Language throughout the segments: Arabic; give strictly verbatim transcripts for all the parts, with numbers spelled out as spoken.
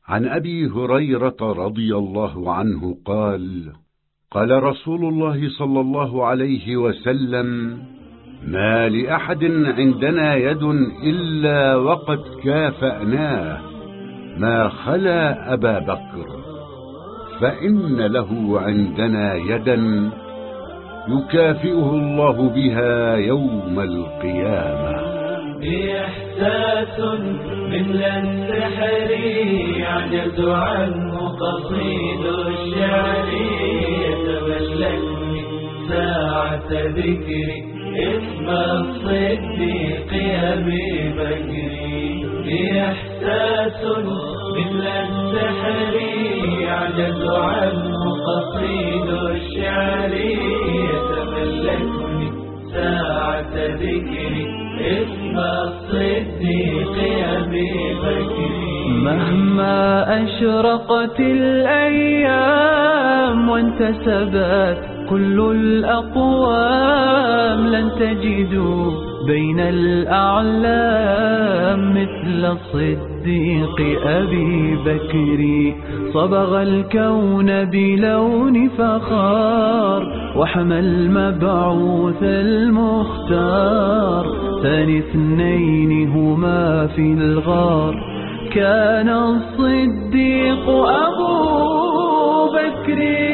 عن أبي هريرة رضي الله عنه قال: قال رسول الله صلى الله عليه وسلم: ما لأحد عندنا يد إلا وقد كافأناه ما خلا أبا بكر، فإن له عندنا يدا يكافئه الله بها يوم القيامة. إحساس مثل السحر يعجز عنه قصيد الشعر، يتملكني ساعة ذكري اسم الصديق أبي بكر. إحساس مثل السحر يعجز عنه قصيد الشعر، يتملكني ساعة ذكري اسم الصديق أبي بكر. مهما أشرقت الأيام وانتسبت كل الأقوام، لن تجدوا بين الأعلام مثل الصديق أبي بكر. صبغ الكون بلون فخار وحمى المبعوث المختار، ثاني اثنين هما في الغار كان الصديق أبو بكر.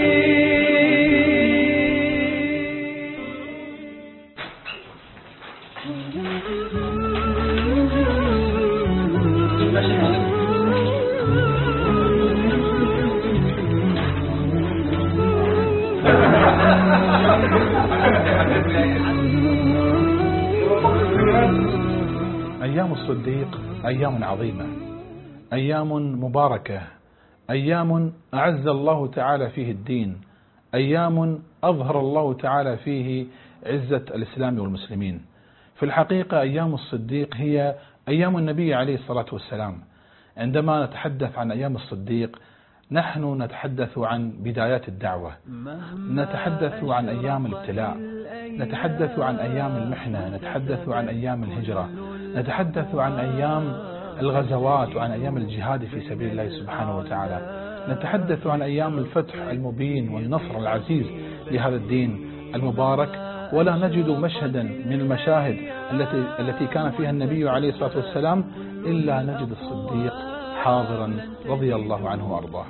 أيام الصديق أيام عظيمة، أيام مباركة، أيام أعز الله تعالى فيه الدين، أيام أظهر الله تعالى فيه عزة الإسلام والمسلمين. في الحقيقة أيام الصديق هي أيام النبي عليه الصلاة والسلام. عندما نتحدث عن أيام الصديق نحن نتحدث عن بدايات الدعوة، نتحدث عن أيام الابتلاء، نتحدث عن أيام المحنة، نتحدث عن أيام الهجرة، نتحدث عن أيام الغزوات وعن أيام الجهاد في سبيل الله سبحانه وتعالى، نتحدث عن أيام الفتح المبين والنصر العزيز لهذا الدين المبارك. ولا نجد مشهدا من المشاهد التي التي كان فيها النبي عليه الصلاة والسلام إلا نجد الصديق حاضرا رضي الله عنه وأرضاه.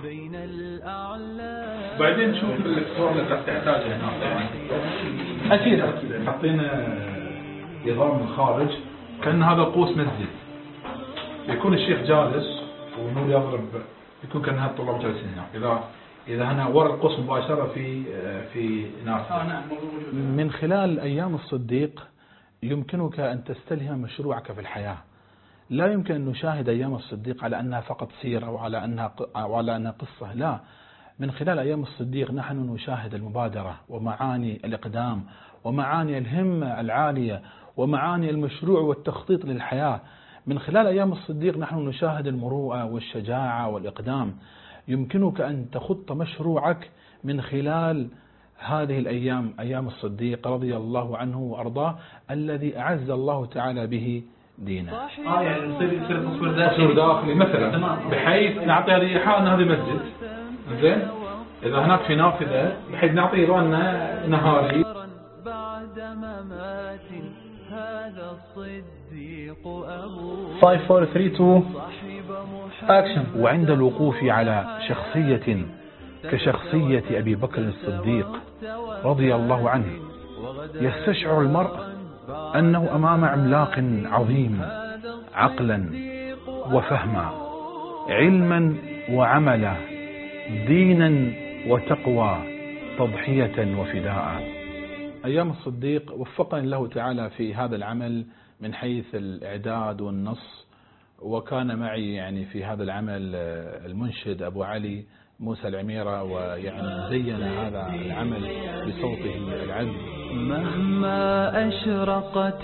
بعدين نشوف الصور اللي تحتاجها هنا. أكيد أكيد حطينا نظام من خارج كأن هذا قوس مسجد، يكون الشيخ جالس ونور يضرب، يكون كأن هذا الطلاب جالسين هنا. إذا إذا هنا ورا القوس مباشرة في في ناس. من خلال أيام الصديق يمكنك أن تستلهم مشروعك في الحياة. لا يمكن أن نشاهد أيام الصديق على أنها فقط سيرة أو على أنها أو على أنها قصة، لا. من خلال أيام الصديق نحن نشاهد المبادرة ومعاني الإقدام ومعاني الهمة العالية ومعاني المشروع والتخطيط للحياة. من خلال أيام الصديق نحن نشاهد المروءة والشجاعة والإقدام. يمكنك أن تخط مشروعك من خلال هذه الأيام، أيام الصديق رضي الله عنه وأرضاه الذي أعز الله تعالى به دينه. آه يعني يصير يصير تصوير داخلي داخلي مثلا، بحيث نعطي هذه إيحاء أن هذا مسجد، زين. إذا هناك في نافذة بحيث نعطي رنة نهاري. بعد ممات هذا الصديق أبو خمسة أربعة ثلاثة اثنين أكشن. وعند الوقوف على شخصية كشخصية أبي بكر الصديق رضي الله عنه يستشعر المرء أنه أمام عملاق عظيم، عقلا وفهما، علما وعملا، دينا وتقوى، تضحية وفداء. أيام الصديق وفقني الله تعالى في هذا العمل من حيث الإعداد والنص، وكان معي يعني في هذا العمل المنشد أبو علي موسى العميرة، ويعني زين هذا العمل بصوته العذب. مهما أشرقت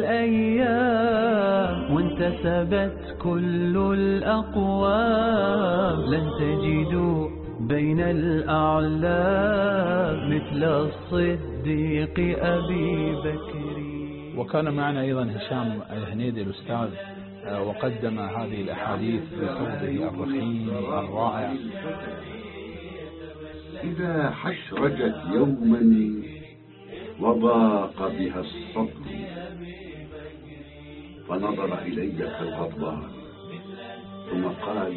الأيام وانتسبت كل الأقوام، لن تجدوا بين الأعلام مثل الصديق أبي بكر. وكان معنا أيضا هشام الهنيدي الأستاذ وقدم هذه الأحاديث بصوته الرخيم الرائع. إذا حشرجت يوما وضاق بها الصدر فنظر إلي كالغضبان ثم قال: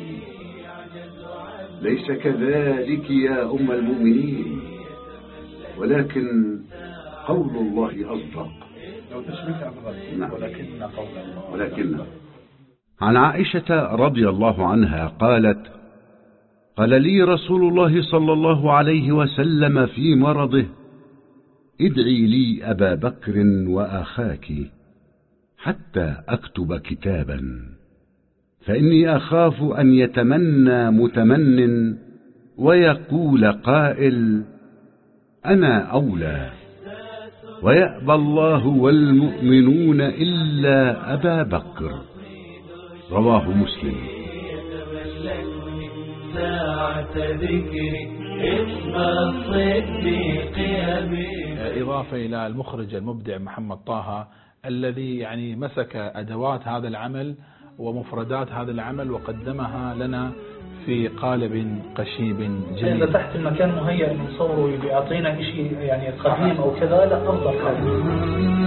ليس كذلك يا أم المؤمنين، ولكن قول الله أصدق. لو تشبك أفضل. نعم. ولكن قول الله ولكن. عن عائشة رضي الله عنها قالت: قال لي رسول الله صلى الله عليه وسلم في مرضه: ادعي لي أبا بكر وأخاك حتى أكتب كتابا، فإني أخاف أن يتمنى متمن ويقول قائل: أنا أولى، ويأبى الله والمؤمنون إلا أبا بكر. رواه مسلم. إضافة إلى المخرج المبدع محمد طه الذي يعني مسك أدوات هذا العمل ومفردات هذا العمل وقدمها لنا في قالب قشيب جميل. إذا تحت المكان مهيأ من صوره بيعطينا شيء يعني قديم أو كذا، لا أفضل حاجة.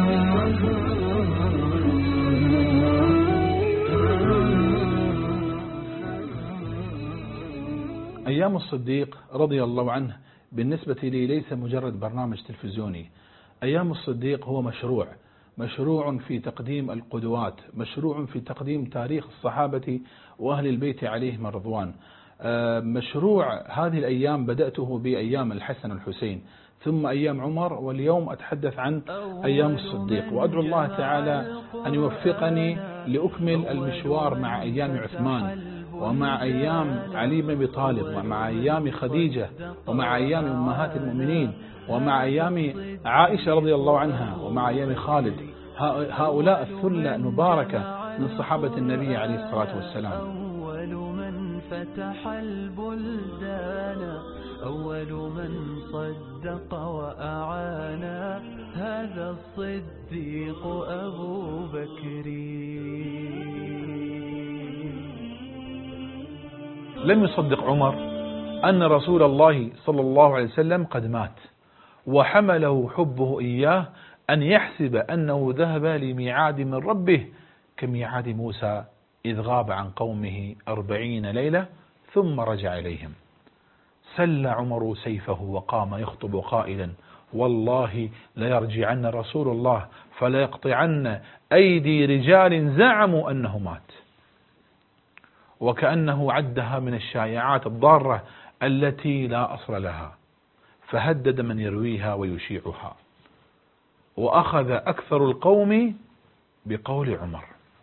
أيام الصديق رضي الله عنه بالنسبة لي ليس مجرد برنامج تلفزيوني. أيام الصديق هو مشروع مشروع في تقديم القدوات، مشروع في تقديم تاريخ الصحابة وأهل البيت عليهم الرضوان. مشروع هذه الأيام بدأته بأيام الحسن والحسين، ثم أيام عمر، واليوم أتحدث عن أيام الصديق. وأدعو الله تعالى أن يوفقني لأكمل المشوار مع أيام عثمان، ومع أيام علي بن أبي طالب، ومع أيام خديجة، ومع أيام أمهات المؤمنين، ومع أيام عائشة رضي الله عنها، ومع أيام خالد. هؤلاء الثلة المباركة من صحابة النبي عليه الصلاة والسلام. أول من فتح البلدان، أول من صدق وأعانا، هذا الصديق أبو بكر. لم يصدق عمر أن رسول الله صلى الله عليه وسلم قد مات، وحمله حبه إياه أن يحسب أنه ذهب لميعاد من ربه كميعاد موسى إذ غاب عن قومه أربعين ليلة ثم رجع إليهم. سل عمر سيفه وقام يخطب قائلا: والله ليرجعن رسول الله فليقطعن أيدي رجال زعموا أنه مات، وكأنه عدها من الشائعات الضارة التي لا أصل لها، فهدد من يرويها ويشيعها. وأخذ أكثر القوم بقول عمر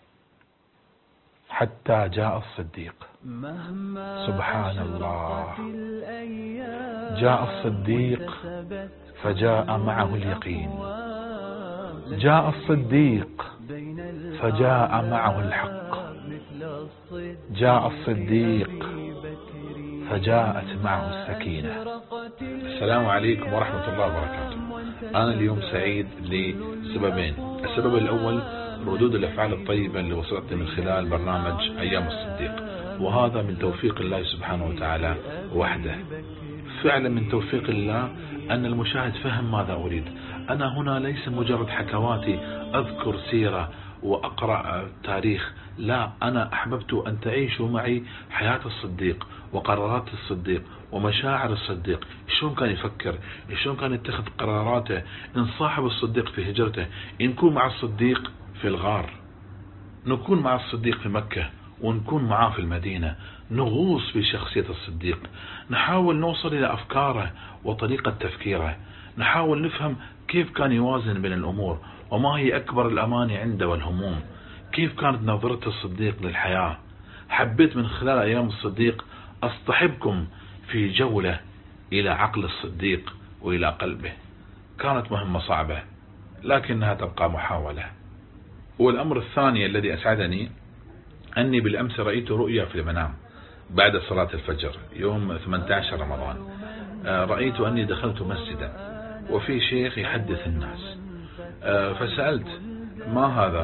حتى جاء الصديق. سبحان الله، جاء الصديق فجاء معه اليقين، جاء الصديق فجاء معه الحق، جاء الصديق فجاءت معه السكينة. السلام عليكم ورحمة الله وبركاته. أنا اليوم سعيد لسببين. السبب الأول ردود الأفعال الطيبة اللي وصلت من خلال برنامج أيام الصديق، وهذا من توفيق الله سبحانه وتعالى وحده. فعلا من توفيق الله أن المشاهد فهم ماذا أريد. أنا هنا ليس مجرد حكواتي أذكر سيرة وأقرأ تاريخ، لا، أنا أحببت أن تعيشوا معي حياة الصديق وقرارات الصديق ومشاعر الصديق، شلون كان يفكر، شلون كان يتخذ قراراته، إن صاحب الصديق في هجرته، نكون مع الصديق في الغار، نكون مع الصديق في مكة، ونكون معاه في المدينة، نغوص في شخصية الصديق، نحاول نوصل إلى أفكاره وطريقة تفكيره، نحاول نفهم كيف كان يوازن بين الأمور، وما هي أكبر الأماني عنده والهموم، كيف كانت نظرة الصديق للحياة. حبيت من خلال أيام الصديق أصطحبكم في جولة إلى عقل الصديق وإلى قلبه. كانت مهمة صعبة لكنها تبقى محاولة. والأمر الثاني الذي أسعدني أني بالأمس رأيت رؤيا في المنام بعد صلاة الفجر يوم ثمانية عشر رمضان. رأيت أني دخلت مسجدا وفي شيخ يحدث الناس، فسألت ما هذا؟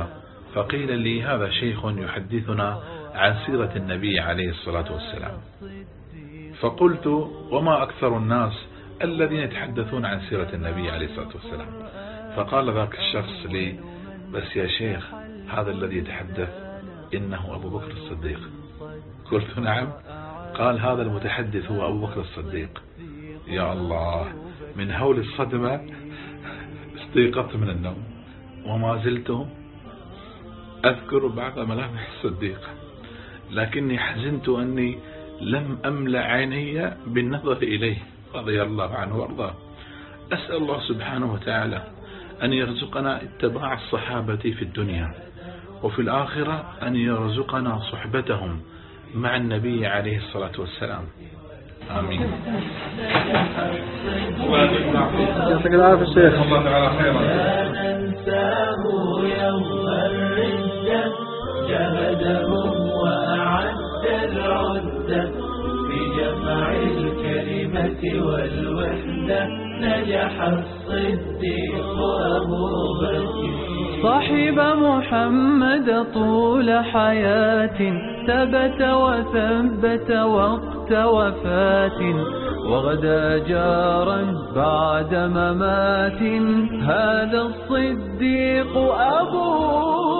فقيل لي هذا شيخ يحدثنا عن سيرة النبي عليه الصلاة والسلام. فقلت وما أكثر الناس الذين يتحدثون عن سيرة النبي عليه الصلاة والسلام؟ فقال ذاك الشخص لي بس يا شيخ هذا الذي يتحدث إنه أبو بكر الصديق. قلت نعم. قال هذا المتحدث هو أبو بكر الصديق. يا الله، من هول الصدمة استيقظت من النوم وما زلت أذكر بعض ملامح الصديق، لكني حزنت أني لم أملأ عيني بالنظر إليه رضي الله عنه وارضاه. أسأل الله سبحانه وتعالى أن يرزقنا اتباع الصحابة في الدنيا، وفي الآخرة أن يرزقنا صحبتهم مع النبي عليه الصلاة والسلام. آمين. يعطيك العافية الشيخ. الله تعالى خيرا. لا ننساه يوم الردة، جهدهم وأعد العدة بجمع الكلمة والوحدة، نجح الصديق أبو بكر. صاحب محمد طول حياة، ثبت وثبت وقت وفاة، وغدا جارا بعد ممات، هذا الصديق أبو